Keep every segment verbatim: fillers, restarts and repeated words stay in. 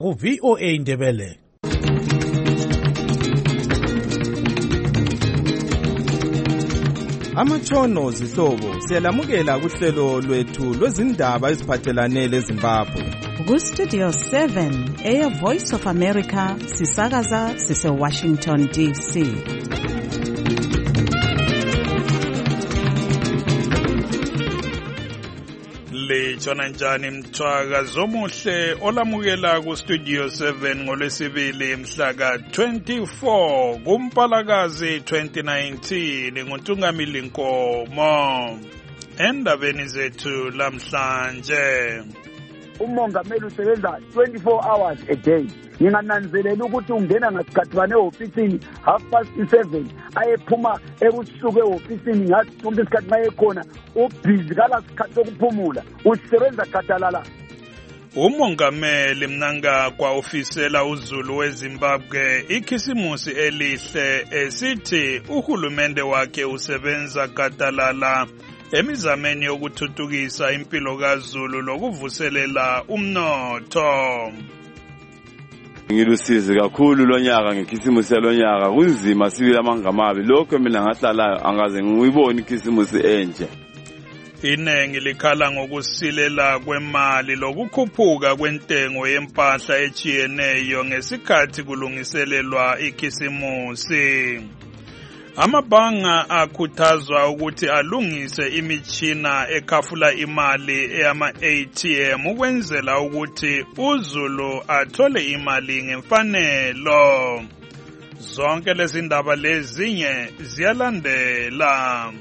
ku-V O A Ndebele. Amatshono zihlobo siyalamukela kuhlelo lwethu lwezindaba eziphathelane leZimbabwe. Ku-Studio seven, Air Voice of America, sisakaza sise-Washington D C. Litshona njani mthwaka zomuhle olamukela ku-Studio seven ngolwesibili mhla ka twenty-four kuMpalakazi twenty nineteen nguNtungamili Nkomo. Endabeni zethu lamhlanje, umongameli usebenza twenty-four hours a day. Ngingananzelela ukuthi ungena ngasikhathi bane ofisini half past seven ayephuma ebusuku eofisini ngathi sonke isikhathi mayekhona ubhizi kala sikhathi sokuphumula usebenza gadalala. Umongameli mnanga kwa ofisela uZulu weZimbabwe ikhisimusi elihle esithi uhulumende wakhe usebenza gadalala emizameni yokuthuthukisa impilo kaZulu lokuvuselela umnotho. Ngilusizi kakhulu lonyaka ngekhisimusi lonyaka kunzima sibili amangamabi lokho mina ngahlalayo angaze ngiyibone ikhisimusi enje. Inengi likhala ngokusilela kwemali lokukhuphuka kwentengo yempahla echiyeneyo ngesikhathi kulungiselelwa ikhisimusi. Amabhanga akhuthazwa ukuthi alungise imitshina ekhafula imali eyama-A T M ukwenzela ukuthi uZulu athole imali ngemfanelo. Zonke lezi ndaba lezinye ziyalandela.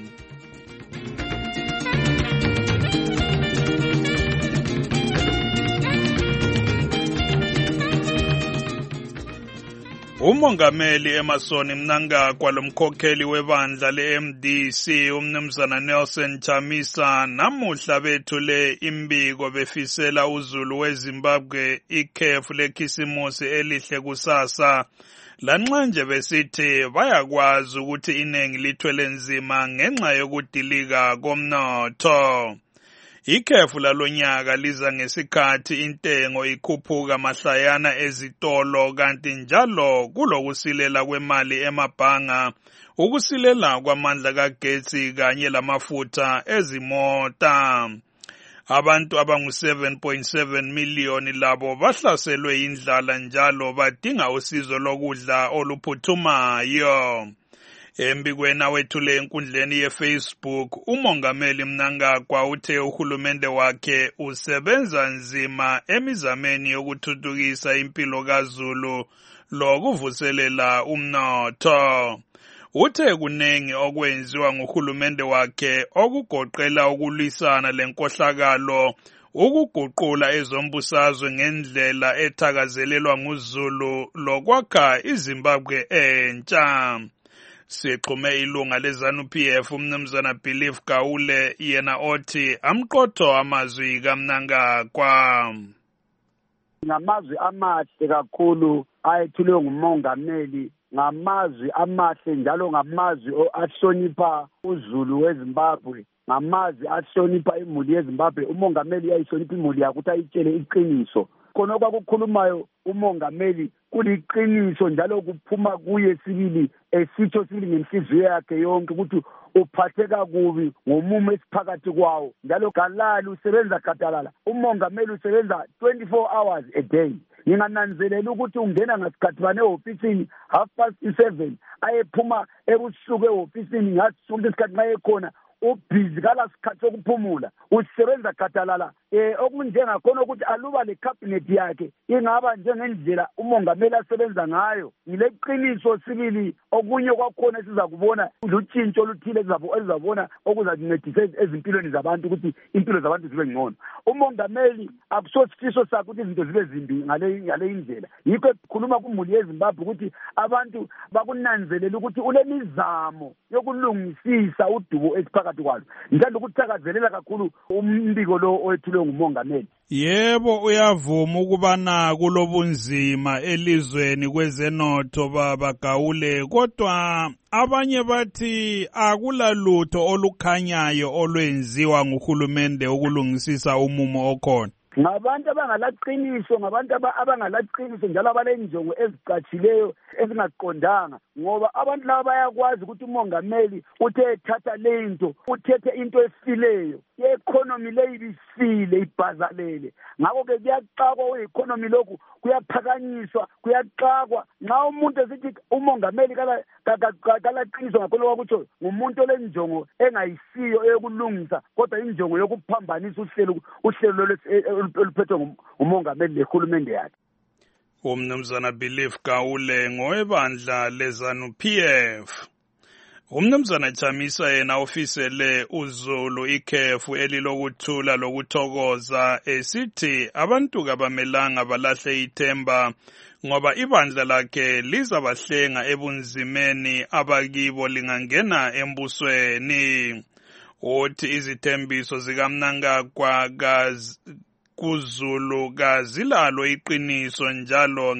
Umongameli Emerson Mnangagwa lomkhokheli webandla le-M D C umnumzana Nelson Chamisa namuhla bethule imbiko befisela uZulu weZimbabwe ikhefu lekhisimusi elihle kusasa. Lanxa nje besithi bayakwazi ukuthi inengi lithwele nzima ngenxa yokudilika komnotho. Ikhefu lalonyaka liza ngesikhathi intengo ikhuphuka mahlayana ezitolo kanti njalo kulokusilela kwemali emabhanga, ukusilela kwamandla kagetsi kanye lamafutha ezimota. Abantu abangu seven point seven miliyoni labo bahlaselwe indlala njalo badinga usizo lokudla oluphuthumayo. Embikweni awethule enkundleni ye-Facebook, umongameli Mnangagwa uthe uhulumende wakhe usebenza nzima emizameni yokuthuthukisa impilo kaZulu lokuvuselela umnotho. Uthe kunengi okwenziwa nguhulumende wakhe okugoqela ukulwisana lenkohlakalo, ukuguqula ezombusazwe ngendlela ethakazelelwa nguZulu lokwakha iZimbabwe entsha. Sixhume ilunga leZANU P F umnumzana Belief Gawule yena othi amqotho amazwi kaMnangagwa. Ngamazwi amahle kakhulu ayethulwe ngumongameli, ngamazwi amahle njalo ngamazwi ahlonipha uZulu weZimbabwe, ngamazwi ahlonipha imuli yeZimbabwe. Umongameli uyayihlonipha imuli yakhe ukuthi ayitshele iqiniso. Khona kwakukhulumayo umongameli kuliqiniso njalo kuphuma kuye sibili esitho sibili ngenhliziyo yakhe yonke ukuthi uphatheka kubi ngomumo esiphakathi kwawo njalo galali usebenza gadalala. Umongameli usebenza twenty-four hours a day. Ngingananzelela ukuthi ungena ngasikhathi bane ofisini half past seven ayephuma ebusuku eofisini ngathi sonke isikhathi mayekhona ubhizi kala sikhathi sokuphumula usebenza gadalala. Eh okunjengakhona ukuthi aluba le cabinet yakhe ingaba njengendlela umongameli asebenza ngayo yileqiniso sibili okunye kwakhona siza kubona utshintsho oluthile ezizabona okuzancedisa ezimpilweni zabantu ukuthi impilo zabantu zibe ngcono. Umongameli akusosifiso sakhe ukuthi izinto zibe zimbi ngale ngale indlela. Yikho ekhuluma kumuli yeZimbabwe ukuthi abantu bakunanzelela ukuthi ulemizamo yokulungisisa udubo esiphakathi kwalo. Ngithanda ukuthakazelela kakhulu umbiko lo owethulwe ngumongameli. Yebo, uyavuma ukubana kulobunzima elizweni kwezenotho baba Gawule, kodwa abanye bathi akulalutho olukhanyayo olwenziwa nguhulumende ukulungisisa umumo okhona. ngabantu abangalaqiniso ngabantu abangalaqiniso njalo abalenjongo ezicatshileyo ezingaqondanga ngoba abantu laba bayakwazi ukuthi umongameli uthe ethatha lento uthethe into efileyo i-economy leyi bisile ibhazalele ngakho-ke kuyaxakwa kwe-economy lokhu kuyaphakanyiswa kuyaxakwa nxa umuntu esithi umongameli kalaqiniso ngakho lokho kutsho ngumuntu olenjongo engayisiyo eyokulungisa kodwa injongo yokuphambanisa uhlelo uhlelo oluphethwe ngumongameli lehulumende yakhe. Umnumzana Belief Gawule ngowebandla lezanu P F. Umnumzana Chamisa yena ofisele uZulu ikhefu elilokuthula lokuthokoza esithi abantu kabamelanga balahle ithemba ngoba ibandla lakhe lizabahlenga ebunzimeni abakibo lingangena embusweni. Uthi izithembiso zikaMnangagwa kuZulu kazilalo iqiniso njalo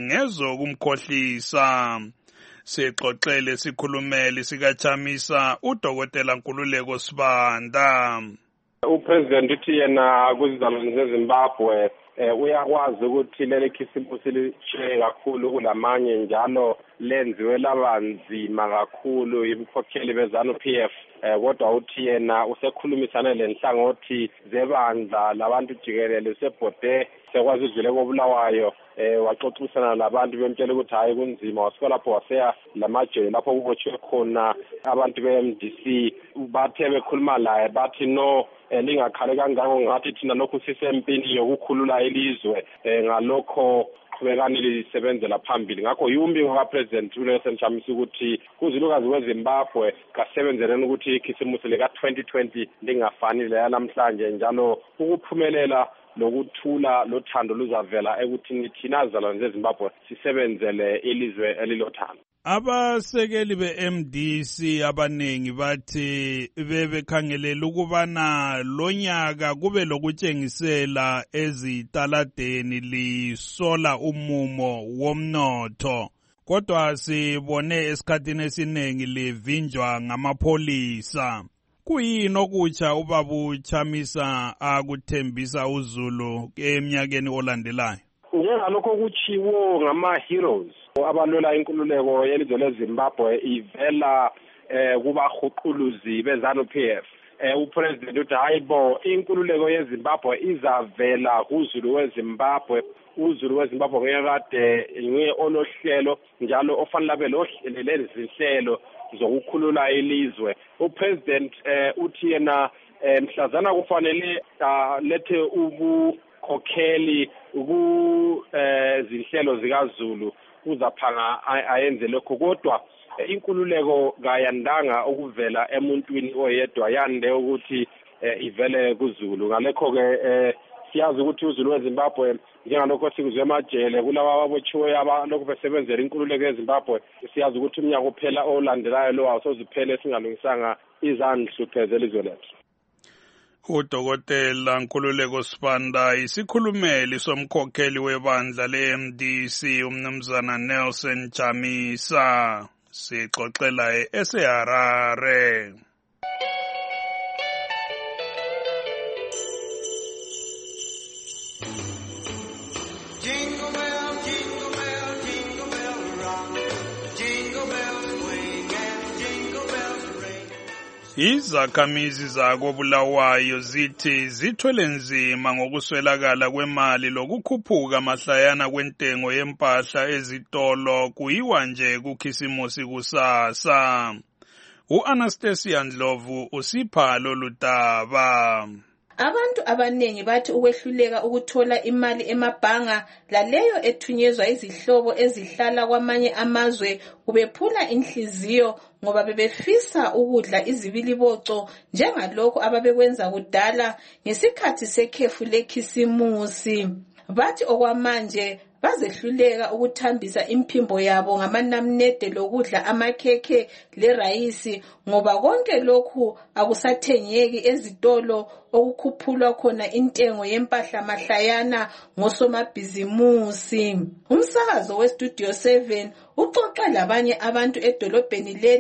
ngezokumkhohlisa. Sixoxele sikhulumeli sikaChamisa uDokotela Nkululeko Sibanda. Upresident uthi yena kuzizalwane zeZimbabwe uyakwazi ukuthi leli khisimusi lishiye kakhulu kulamanye njalo lenziwe labanzima kakhulu imkhokheli bezanu P F. Kodwa uthi yena usekhulumisana lenhlangothi zebandla labantu jikelele usebhode sekwazi udlule kobulawayo waxoxisana labantu bemtshela ukuthi hayi kunzima wasuka lapho waseya lamajele lapho kubotshiwe khona abantu be-M D C bathe bekhuluma laye bathi no lingakhale kangako ngathi thina lokhu sisempini yokukhulula ilizwe ngalokho qhubekani lisebenzela phambili ngakho yumbiko kaPresident uNelson Chamisa ukuthi kuzulukazi weZimbabwe kasebenzeleni ukuthi ikhisimusi leka twenty twenty lingafani leyanamhlanje njalo ukuphumelela lokuthula lothando luzavela ekuthini thina zalwane zeZimbabwe sisebenzele ilizwe elilothando. Abasekeli be-M D C abanengi bathi bebekhangelela ukubana lonyaka kube lokutshengisela ezitaladeni lisola umumo womnotho kodwa sibone esikhathini esiningi livinjwa ngamapholisa. Kuyini okutsha ubabu Chamisa akuthembisa uZulu eminyakeni olandelayo? Njengalokho kutshiwo ngama-heroes abalwela inkululeko yelizwe leZimbabwe ivela kubahuquluzi bezanu P F. Upresident uthi hayibo inkululeko yeZimbabwe izavela kuZulu weZimbabwe. uZulu weZimbabwe ngekade nguye olohlelo njalo ofanele abe lohlelo lezinhlelo zokukhulula ilizwe. Upresident uthi yena mhlazana kufanele lethe ubukhokheli kuzinhlelo zikaZulu uzaphanga ayenze lokho kodwa inkululeko kayandanga ukuvela emuntwini oyedwa yande ukuthi ivele kuZulu ngalekho ke siyazi ukuthi uZulu weZimbabwe njengalokho sikuzwe emajele kulaba ababotshiwe abalokhu besebenzela inkululeko yeZimbabwe siyazi ukuthi umnyaka uphela olandelayo lo awusoziphele singalungisanga izanhlupheze elizwe lethu. uDokotela Nkululeko Sibanda isikhulumeli somkhokheli webandla le-M D C umnumzana Nelson Chamisa sixoxela eseHarare. Izakhamizi zakobulawayo zithi zithwele nzima ngokuswelakala kwemali lokukhuphuka mahlayana kwentengo yempahla ezitolo kuyiwa nje kukhisimusi kusasa. U-Anastasia Ndlovu usipha lolu daba. Abantu abanengi bathi ukwehluleka ukuthola imali emabhanga laleyo ethunyezwa izihlobo ezihlala kwamanye amazwe kubephula inhliziyo ngoba bebefisa ukudla izibiliboco njengalokho ababekwenza kudala ngesikhathi sekhefu lekhisimusi. Bathi okwamanje bazehluleka ukuthambisa imphimbo yabo ngamanamnede lokudla amakhekhe lerayisi ngoba konke lokhu akusathengeki ezitolo okukhuphulwa khona intengo yempahla mahlayana ngosomabhizimusi. Umsakazo weStudio seven uxoxa labanye abantu edolobheni leli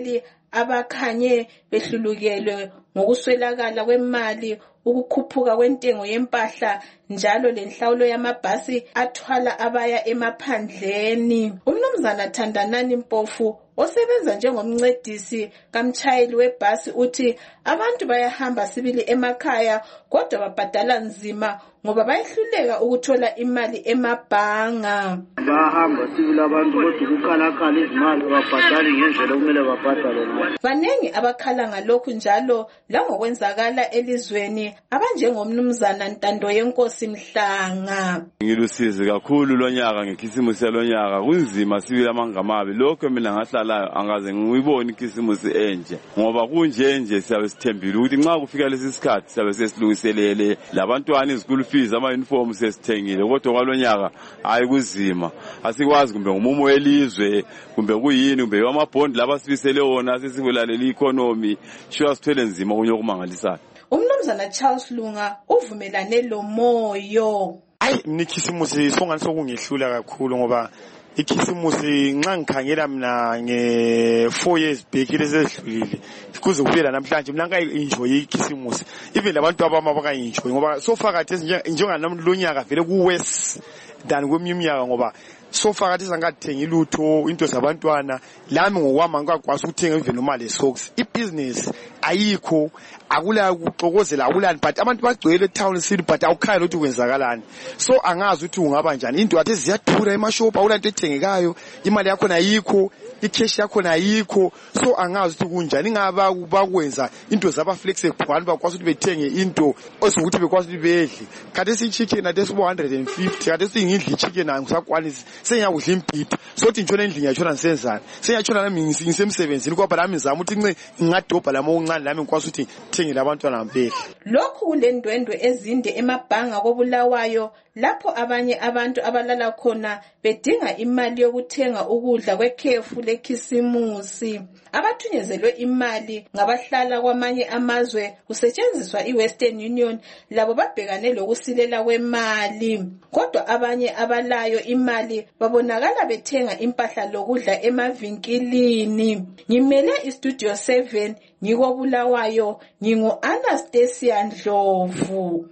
abakhanye behlulukelwe ngokuswelakala kwemali, ukukhuphuka kwentengo yempahla njalo lenhlawulo yamabhasi athwala abaya emaphandleni. Umnumzana Thandanani Mpofu osebenza njengomncedisi kamtshayeli webhasi uthi abantu bayahamba sibili emakhaya kodwa babhadala nzima ngoba bayehluleka ukuthola imali emabhanga. Bahamba sibili abantu kodwa ukukhalakhala izimali babhadali ngendlela okumele babhadale ngayo. Banengi abakhala ngalokhu njalo langokwenzakala elizweni abanjengomnumzana Ntando Yenkosi Mhlanga. Ngilusizi kakhulu lonyaka ngekhisimusi yalonyaka kunzima sibili amangamabi lokho mina ngahlalayo angaze ngiyibone ikhisimusi enje ngoba kunje nje siyabe sithembile ukuthi nxa kufika lesi sikhathi siyabe sesilungiselele labantwana izikulu fees ama uniform sesithengile kodwa kwalonyaka hayi kuzima asikwazi kumbe ngumumo welizwe kumbe kuyini kumbe amabond laba sibisele wona sesivulaleli economy sho sithwele nzima kunye okumangalisayo. Umnumzana Charles Lunga uvumelane lo moyo. Hayi mina ikhisimusi songani sokungehlula kakhulu ngoba ikhisimusi nxa ngikhangela mina nge four years back lesedlulile kuze kuphela namhlanje mina ngayi-enjoy ikhisimusi even labantu abama bakayi-enjoy ngoba so far khathesi njengalonyaka vele ku-worse than kweminye iminyaka ngoba so far khathesi angathengi lutho into zabantwana lami ngokwami angikakwazi ukuthenga even noma le socks ibhizinesi ayikho akula ukuxokozela akulani but abantu bagcwele etown city but awukhaya ukuthi kwenzakalani so angazi ukuthi ungaba njani into athe ziyathura emashop awulanto ethengekayo imali yakho ayikho icash yakho ayikho so angazi ukuthi kunjani ingaba bakwenza into zaba flexible abantu bakwazi ukuthi bethenge into osokuthi bekwazi ukuthi bedle khathesi chicken athe one hundred fifty khathesi ngidli chicken angisakwanisi sengiyakudla impiphi sothi ngitshona endlini ngiyatshona nisenzana sengiyatshona nami ngisemsebenzini kwaba nami ngizama ukuthi ngingadobha lamo uncane nami ngikwazi ukuthi thengele abantwana mpehla. Lokhu kulendwendwe ezinde emabhanga koBulawayo lapho abanye abantu abalala khona bedinga imali yokuthenga ukudla kwekhefu lekhisimusi. Abathunyezelwe imali ngabahlala kwamanye amazwe kusetshenziswa iWestern Union labo babhekane lokusilela kwemali. Kodwa abanye abalayo imali babonakala bethenga impahla lokudla emavinkilini. Ngimele iStudio seven ngikoBulawayo ngingu Anastasia Ndlovu.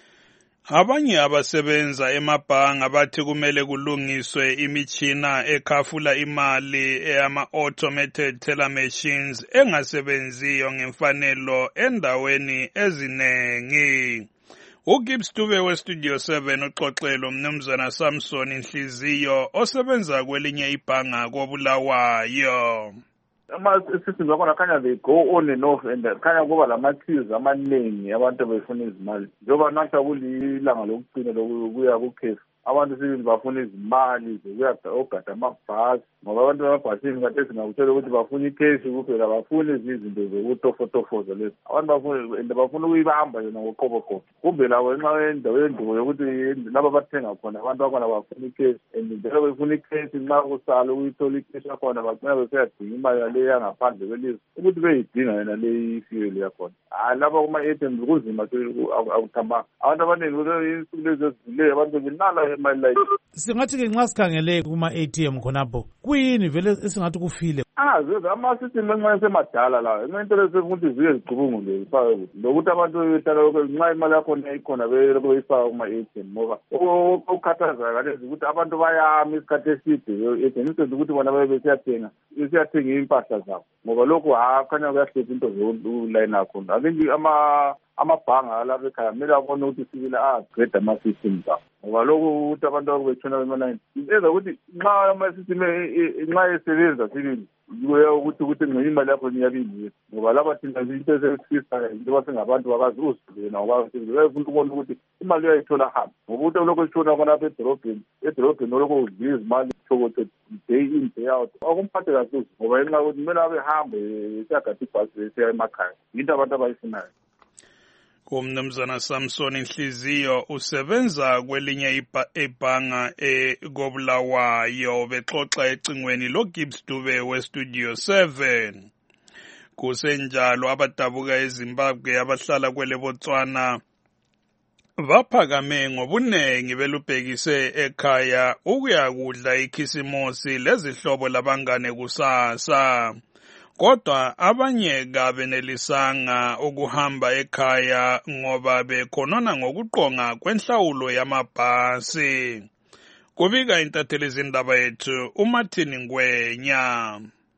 Abanye abasebenza emabhanga bathi kumele kulungiswe imitshina ekhafula imali eyama automated teller machines engasebenziyo ngemfanelo endaweni ezinengi. uGibbs Dube weStudio seven uxoxelo umnumzana Samson Nhliziyo osebenza kwelinye ibhanga koBulawayo. Ama-systems akhona khanya they go on and off and khanya kuba lama-queues amaningi abantu befuna izimali njengoba nakusa kulilanga lokugcina lokuya kukhefu abantu sibili bafuna izimali zokuya ogada amabhasi ngoba abantu bamabhasini khathesi ngakutshela ukuthi bafuna ikheshi kuphela bafuna izinto zokutofotofoza lezi abantu bafuna and bafuna ukuyibamba yona ngoqoboqobo kumbe labo nxa yendawo yendubo yokuthi laba bathenga khona abantu bakhona bafuna ikheshi and njalo befuna ikheshi nxa kusala ukuyithola ikheshi yakhona bagcina besiyadinga imali yaleyo yangaphandle kwelizwe ukuthi beyidinga yona leyo ifiyeli yakhona hayi lapha kuma-A T M kunzima akuthambanga abantu abaningi insuku lezi ezivileyo abantu benala imali layo. Singathi-ke nxa sikhangele kuma-A T M khonapho kuyini vele esingathi kufile? Angazi ama-system encane semadala lawo into lesekuthi ziye zicubungule ifake lokuthi abantu behlala nxa imali yakhona ikhona belokhu beyifaka kuma-A T M ngoba okukhathazayo kalezi ukuthi abantu bayama isikhathi eside e-A T M isenza ukuthi bona babe besiyathenga besiyathenga impahla zabo ngoba lokhu hakhanya kuyahlupha into zokulayini akhona akinti amabhanga alapha ekhaya kumele abone ukuthi sibile a-grade ama-systems abo ngoba lokhu ukuthi abantu bakubetshona bemanayini enza ukuthi nxa ama-system nxa esebenza sibili kuya ukuthi ukuthi ngcono imali yakho niyabili ngoba laba thina into esesifisayo into basengabantu bakazi uzibena ngoba bayafuna ukubona ukuthi imali uyayithola hamba ngoba ukuthi olokhu etshona khonapha edorobheni edorobheni olokhu udla izimali thokothi day in day out akumphathe kakuhle ngoba ngenxa yokuthi kumele abehambe esiyagada ibhasi esiya emakhaya yinto abantu abayifunayo. Umnumzana Samson Nhliziyo usebenza kwelinye ibhanga eKoBulawayo bexoxa ecingweni loGibbs Dube weStudio seven. Kusenjalo abadabuka eZimbabwe abahlala kwele Botswana baphakame ngobunengi belubhekise ekhaya ukuyakudla ikhisimusi lezihlobo labangane kusasa. kodwa abanye kabenelisanga ukuhamba ekhaya ngoba bekhonona ngokuqonga kwenhlawulo yamabhasi. Kubika intatheli zindaba yethu uMartin Ngwenya.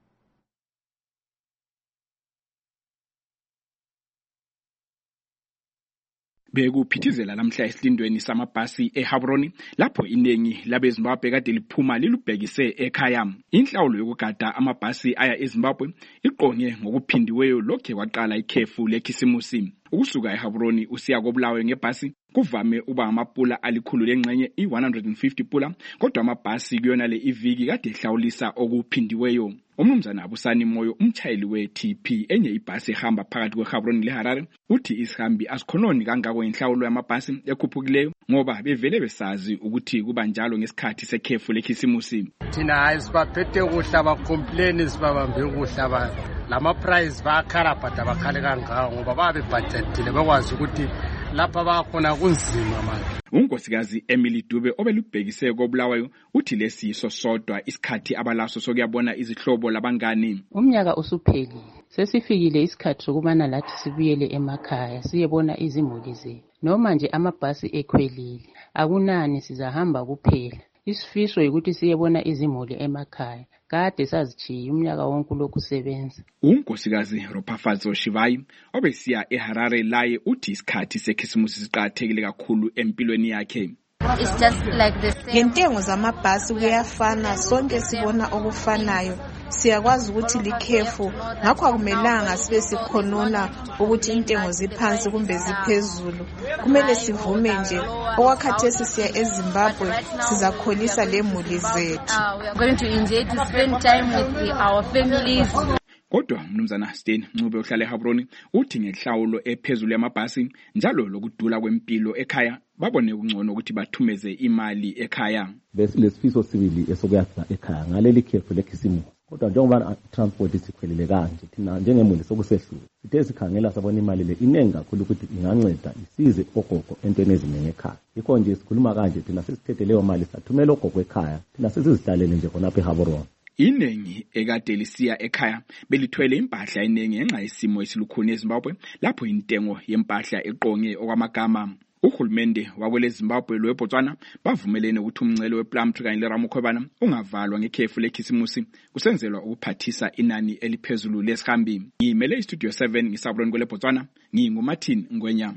Bekuphithizela lamhla esilindweni samabhasi eHabroni lapho iningi labeZimbabwe kade liphuma lilubhekise ekhaya. Inhlawulo yokugada amabhasi aya eZimbabwe iqonge ngokuphindiweyo lokho kwaqala ikhefu lekhisimusi. Ukusuka eHabroni usiya koBulawayo ngebhasi kuvame uba amapula alikhulu lengxenye i one hundred fifty pula, kodwa amabhasi kuyona le iviki kade ehlawulisa okuphindiweyo. Umnumzana Abusani Moyo, umtshayeli we-T P enye ibhasi ehamba phakathi kweHabroni leHarare, uthi isihambi asikhononi kangako inhlawulo yamabhasi ekhuphukileyo ngoba bevele besazi ukuthi kuba njalo ngesikhathi sekhefu lekhisimusi. Thina ayisibaphethe kuhle abacomplain sibabambe kuhle abantu. Lama price bakharabhada abakhale kangako ngoba babebhadethile bekwazi ukuthi lapha bakhona kunzima manje. Unkosikazi Emily Dube obelubhekise koBulawayo uthi lesiso sodwa isikhathi abalaso sokuyabona izihlobo labangani. Umnyaka usupheli sesifikile isikhathi sokubana lathi sibuyele emakhaya siyebona izimuli zethu. Noma nje amabhasi ekhwelile akunani sizahamba kuphela. Isifiso ukuthi siyebona izimuli emakhaya. Kade sazichiya umnyaka wonke lokusebenza. Unkosikazi Ropafazo Shivayi obesiya eHarare laye uthi isikhathi sekhisimusi siqhathekile kakhulu empilweni yakhe. It's just like the same. Ngentengo zamabhasi kuyafana, sonke sibona okufanayo. Siyakwazi ukuthi likhefu, ngakho akumelanga sibe sikhonona ukuthi intengo ziphansi kumbe ziphezulu. Kumele sivume nje okwakhathesi siya eZimbabwe sizakholisa lemuli zethu. We are going to enjoy to spend time with our families. Kodwa mnumzana Stein Ncube ohlala eHabroni uthi ngenhlawulo ephezulu yamabhasi njalo lokudula kwempilo ekhaya babone ungcono ukuthi bathumeze imali ekhaya. Bese lesifiso sibili esokuyafika ekhaya ngaleli khefu lekhisimusi. Kodwa njengoba transport isikhwelile kanje thina njengemuli sokusehlula sithe sikhangela sabona imali le inengi kakhulu ukuthi inganceda isize ogogo entweni eziningi ekhaya. Yikho nje sikhuluma kanje thina sesithethe leyo mali sathumela ogogo ekhaya thina sesizihlalele nje khona lapha eHabroni. Iningi ekade lisiya ekhaya belithwele impahla eningi ngenxa yesimo esilukhuni eZimbabwe lapho intengo yempahla eqonge okwamagama. Uhulumende wakwele Zimbabwe loweBotswana bavumelene ukuthi umncele wePlumtree kanye leRamukhwebana ungavalwa ngekhefu lekhisimusi kusenzelwa ukuphathisa inani eliphezulu lesihambi. Ngimele iStudio seven ngisabroni kweleBotswana nginguMartin Ngwenya.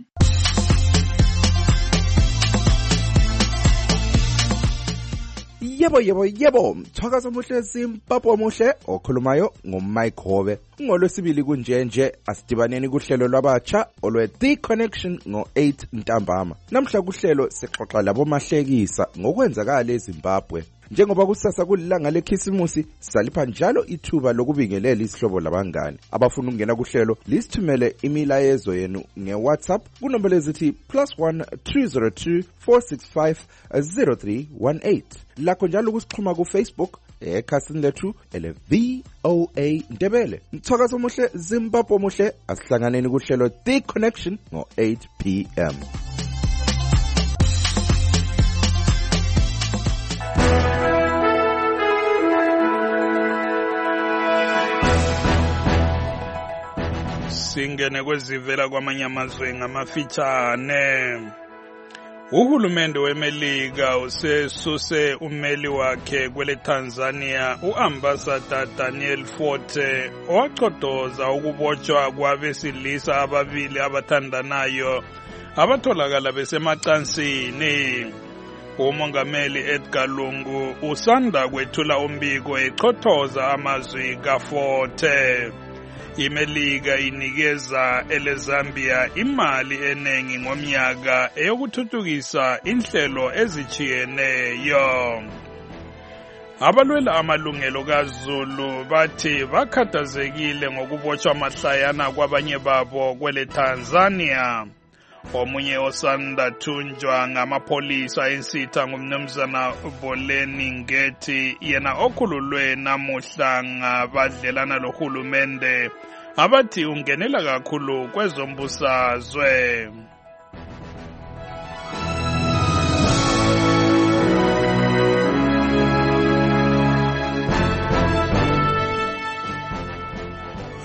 Yebo yebo yebo mthakazo omuhle Zimbabwe omuhle okhulumayo ngoMike Hobe. Ngolwesibili kunjenje asidibaneni kuhlelo lwabatsha olwe The Connection ngo eight ntambama. Namhla kuhlelo sixoxa labo mahlekisa ngokwenzakala eZimbabwe. Njengoba kusasa kulilanga lekhisimusi salipha njalo ithuba lokubingelela isihlobo labangani. Abafuna ukungena kuhlelo lisithumele imilayezo yenu ngeWhatsApp kunombolo ezithi plus one three zero two four six five zero three one eight. Lakho njalo kusixhuma kuFacebook ekhasini lethu ele V O A Ndebele. Mthakazo omuhle Zimbabwe omuhle asihlanganeni kuhlelo The Connection ngo eight p m. Singene kwezivela kwamanye amazwe ngamafitshane. Uhulumende weMelika usesuse umeli wakhe kwele Tanzania uambassador Daniel Forte owachodoza ukubotshwa kwabesilisa ababili abathandanayo abatholakala besemacansini. Umongameli Edgar Lungu usanda kwethula umbiko echothoza amazwi kaForte. iMelika inikeza eleZambia imali enengi ngomnyaka eyokuthuthukisa inhlelo ezichiyeneyo. Abalwela amalungelo kaZulu bathi bakhathazekile ngokubotshwa mahlayana kwabanye babo kwele Tanzania. Omunye osanda thunjwa ngamapolisa ensitha ngumnumzana Boleni Ngeti yena okhululwe namuhla ngabadlelana lohulumende abathi ungenela kakhulu kwezombusazwe.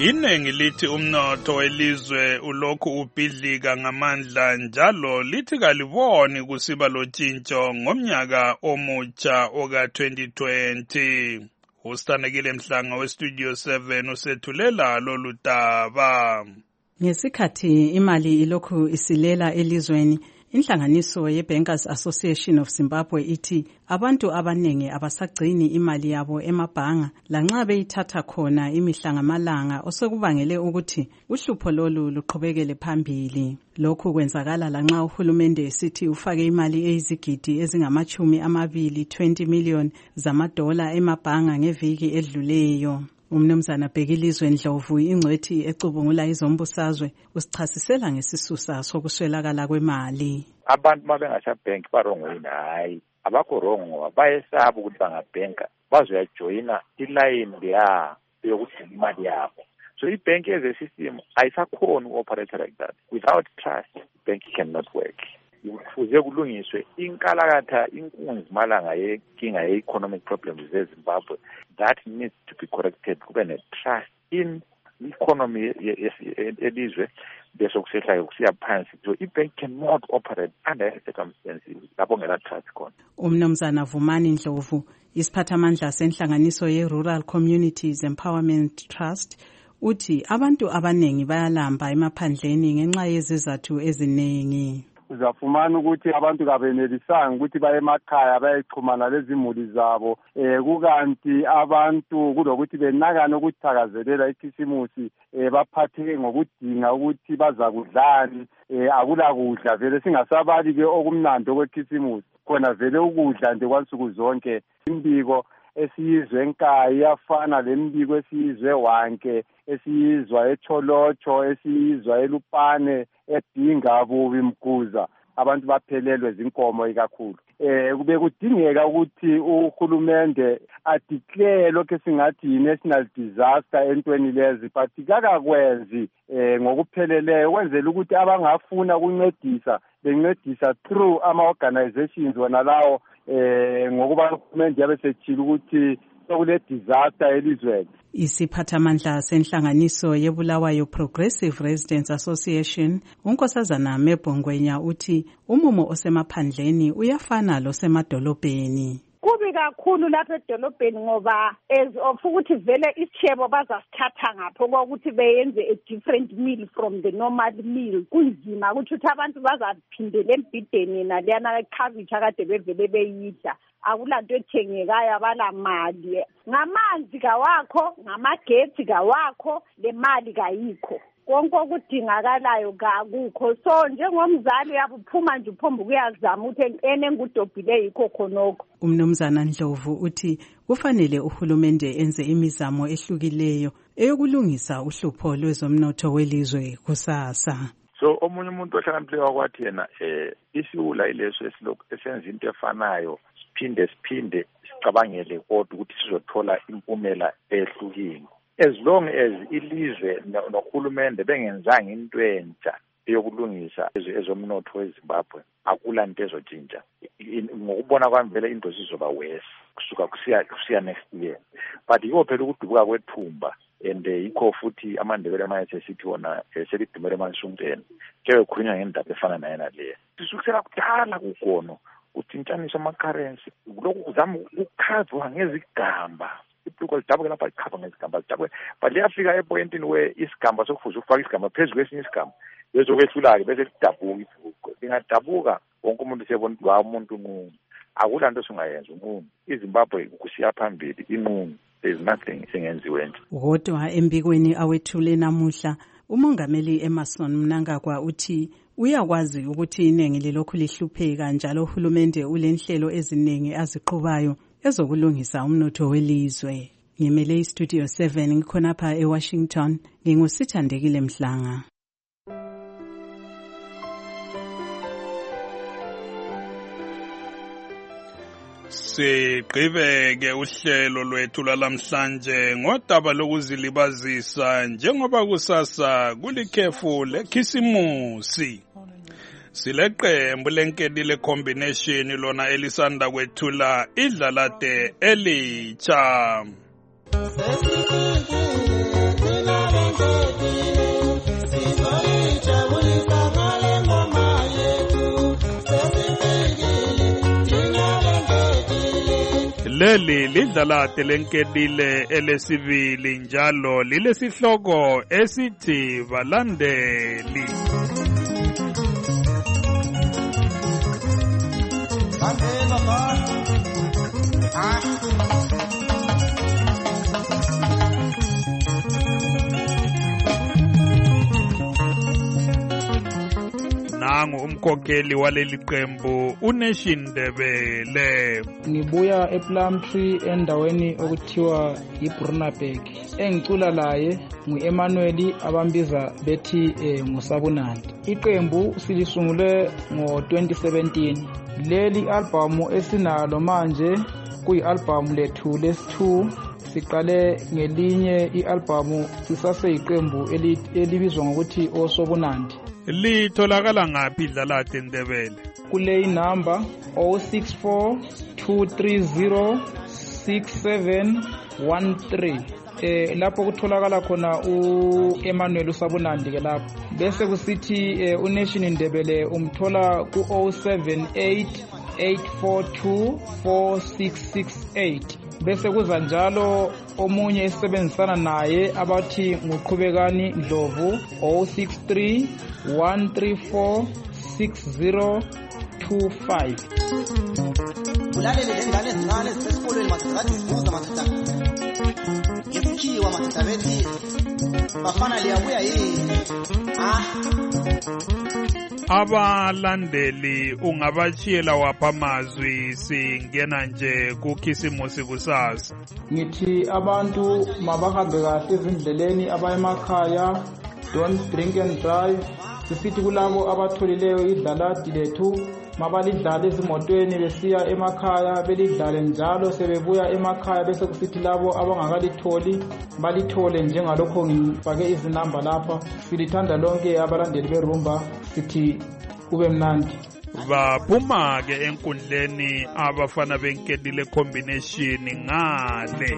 Iningi lithi umnotho welizwe ulokhu ubhidlika ngamandla njalo lithi kaliboni kusiba lotshintsho ngomnyaka omutsha oka twenty twenty. Ustanekile Mhlanga westudio seven usethulela lolu daba. Ngesikhathi imali ilokhu isilela elizweni, inhlanganiso ye-Bankers Association of Zimbabwe ithi abantu abanengi abasagcini imali yabo emabhanga lanxa beyithatha khona imihla ngamalanga osekubangele ukuthi uhlupho lolu luqhubekele phambili. Lokhu kwenzakala lanxa uhulumende esithi ufake imali eyizigidi ezingamachumi amabili twenty million zamadola emabhanga ngeviki edluleyo. Umnumzana Bhekilizwe Ndlovu ingcwethi ecubungula izombusazwe usichasisela ngesisusa sokuswelakala kwemali. Abantu mabengasabhenki barongweni hayi abakho wrong ngoba bayesaba ukuthi bangabhenka bazoyajoyina ilayini ya yokuthi imali yabo. So ibhenki as a system ayisakhona uoperate like that. Without trust, bank cannot work. Kufuze kulungiswe inkalakatha inkunzi malanga yenkinga ye-economic problems zeZimbabwe that needs to be corrected. Kube ne-trust in economy elizwe bese kusehlayo kusiya phansi. So i-bank cannot operate under circumstances lapho ngela trust khona. Umnumzana Vumani Ndlovu isiphathamandla senhlanganiso ye-Rural Communities Empowerment Trust uthi abantu abanengi bayalamba emaphandleni ngenxa yezizathu eziningi. Uzafumana ukuthi abantu kabenelisanga ukuthi baye emakhaya bayexhumana lezimuli zabo eh kukanti abantu kulokuthi benakana ukuthakazelela ikhisimusi eh baphatheke ngokudinga ukuthi baza kudlani eh akula kudla vele singasabali ke okumnandi kwekhisimusi khona vele ukudla nje kwansuku zonke. Imbiko esiyizwe enkaya iyafana lembiko esiyizwe wanke esiyizwa eCholocho esiyizwa eLupane edinga bubi Mkuza abantu baphelelwe zinkomo ikakhulu. Eh kube kudingeka ukuthi uhulumende adeclare lokho singathi national disaster entweni lezi but kakakwenzi eh ngokupheleleyo kwenzela ukuthi abangafuna ukuncedisa bencedisa through ama organizations wona lawo eh ngokuba uhulumende yabe sechila ukuthi sokule disaster elizweni. Isiphathamandla senhlanganiso yeBulawayo Progressive Residents Association uNkosazana Mebhongwenya uthi umumo osemaphandleni uyafana losemadolobheni. Kubi kakhulu lapha edolobheni ngoba as of ukuthi vele isichebo bazasithatha ngapho ukuthi beyenze a different meal from the normal meal. Kunzima ukuthi abantu bazaphindela embideni naliyana cabbage akade bevele beyidla. Akulanto ethengekayo abala mali. Ngamanzi kawakho, ngamagetsi kawakho, le mali kayikho. Konke okudingakalayo kakukho. So njengomzali uyaphuma nje uphomba ukuyazama ukuthi ene ngudobhile yikho khonoko. Umnumzana Ndlovu uthi kufanele uhulumende enze imizamo ehlukileyo eyokulungisa uhlupho lwezomnotho welizwe kusasa. So omunye umuntu ohlakaniphileyo wakwathi yena eh isiwula ileso esilokhu esenza into efanayo siphinde siphinde sicabangele kodwa ukuthi sizothola impumela ehlukile. As long as ilizwe nohulumende bengenzanga into entsha eyokulungisa ezomnotho weZimbabwe akula into ezotshintsha. Ngokubona kwami vele into sizoba worse kusuka kusiya kusiya next year. But yiko phela ukudubuka kwethumba and yikho futhi amandebele manje sesithi wona selidumele emansunteni ke khulunywa ngendaba efana naye naleyo. Sisukusela kudala kugono uthintshaniswa ama-currency lokhu kuzama ukukhavwa ngezigamba. Iphiko lidabuke lapha likhava ngezigamba lidabwe but liyafika epointini where isigamba sokufuza ukufaka isigamba phezulu kwesinye isigamba bezokwehlula-ke bese lidabuka iphiko lingadabuka wonke umuntu siyabona ukuthi wa umuntu nqunu akula nto singayenza unqunu. iZimbabwe kusiya phambili inqunu. There is nothing singenziwe nje. Kodwa embikweni awethule namuhla umongameli Emerson Mnangagwa uthi uyakwazi ukuthi iningi lilokhu lihlupheka njalo uhulumende ulenhlelo eziningi aziqhubayo ezokulungisa umnotho welizwe. Ngimele iStudio seven ngikhonapha eWashington ngingusithandekile Mhlanga. Sigqibeke uhlelo lwethu lalamhlanje ngodaba lokuzilibazisa njengoba kusasa kulikhefu lekhisimusi. Sileqembu lenkedile combination lona elisanda kwethula idlalade elitsha. leli lidlalade lenkedile elesibili njalo lilesihloko esithi balandeli. Nangu umkhokheli waleli qembu uNation Ndebele. Ngibuya ePlumtree endaweni okuthiwa iBrunaberg. Engicula laye nguEmmanuel abambiza bethi eh, nguSabunandi. Iqembu silisungule ngo twenty seventeen. Leli album esinalo manje kuyi-album lethu lesi-two. Siqale ngelinye i-album sisaseyiqembu elibizwa ngokuthi Osobunandi. Litholakala ngaphi idlalade Ndebele? Kule inamba zero six four two three zero six seven one three. Eh lapho kutholakala khona uEmmanuel uSabunandi ke lapho. Bese kusithi eh, uNation Ndebele umthola ku zero seven eight eight four two four six six eight. Bese kuza njalo omunye esebenzisana naye abathi nguqhubekani Ndlovu zero six three one three four six zero two five. Ulalele lengane ezincane ezisesikolweni mazizathi zibuza mathata. Ngesikhiwa mathata bethi bafana liyabuya yini? Ah. Abalandeli ungabachiyela wapha amazwi singena nje kukhisimusi kusasa. Ngithi abantu mabahambe kahle ezindleleni abayemakhaya, don't drink and drive. Sisithi kulabo abatholileyo idlaladi lethu mabalidlala ezimotweni besiya emakhaya belidlale njalo sebebuya emakhaya bese kusithi labo abangakalitholi balithole njengalokho ngifake izinamba lapha. Silithanda lonke abalandeli berumba sithi kube mnandi. Baphuma ke enkundleni abafana benkedile combination ngale.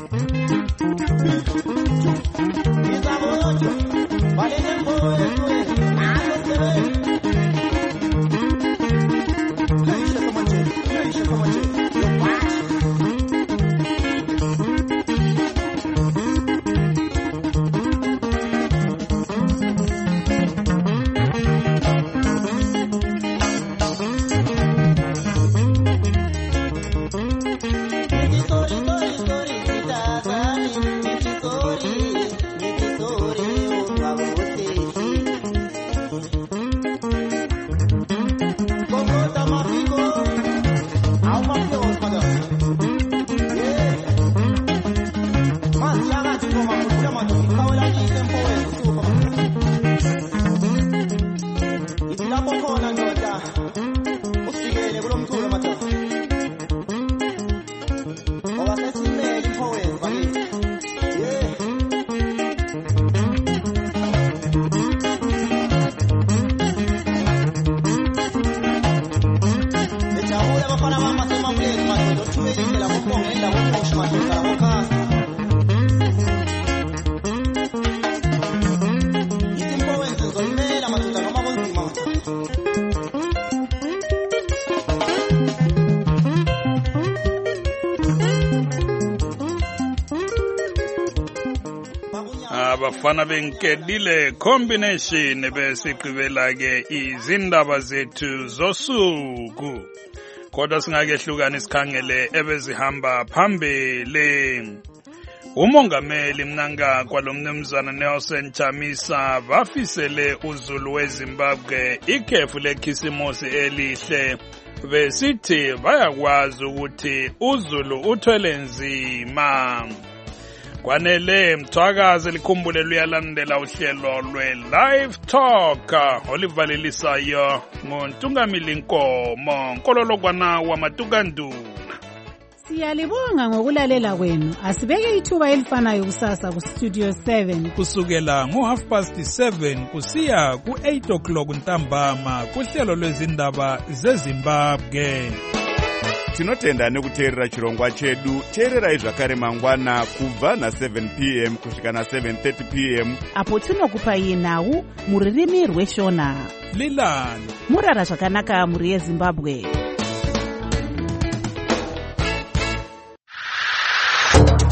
Abafana benkedile combination besigqibela ke izindaba zethu zosuku. Kodwa singakehlukana isikhangele ebezihamba phambili. Umongameli Mnanga kwalomnumzana Nelson Chamisa bafisele uZulu weZimbabwe ikhefu lekhisimusi elihle. Besithi bayakwazi ukuthi uZulu uthwele nzima. Kwanele mthwakazi likhumbule luyalandela uhlelo lwe-Live Talk olivalelisayo ngontungamili Nkomo Nkololokwana wamatukanduna. Siyalibonga ngokulalela kwenu. Asibeke ithuba elifanayo kusasa ku Studio seven kusukela ngo half past seven kusiya ku eight o'clock ntambama kuhlelo lwezindaba zeZimbabwe. Tinotenda nekuteerera chirongwa chedu. Teererai zvakare mangwana kubva na seven p m kusvika na seven thirty p m apo tinokupai nhau muririmi rweshona. Lilani murara zvakanaka muri yeZimbabwe.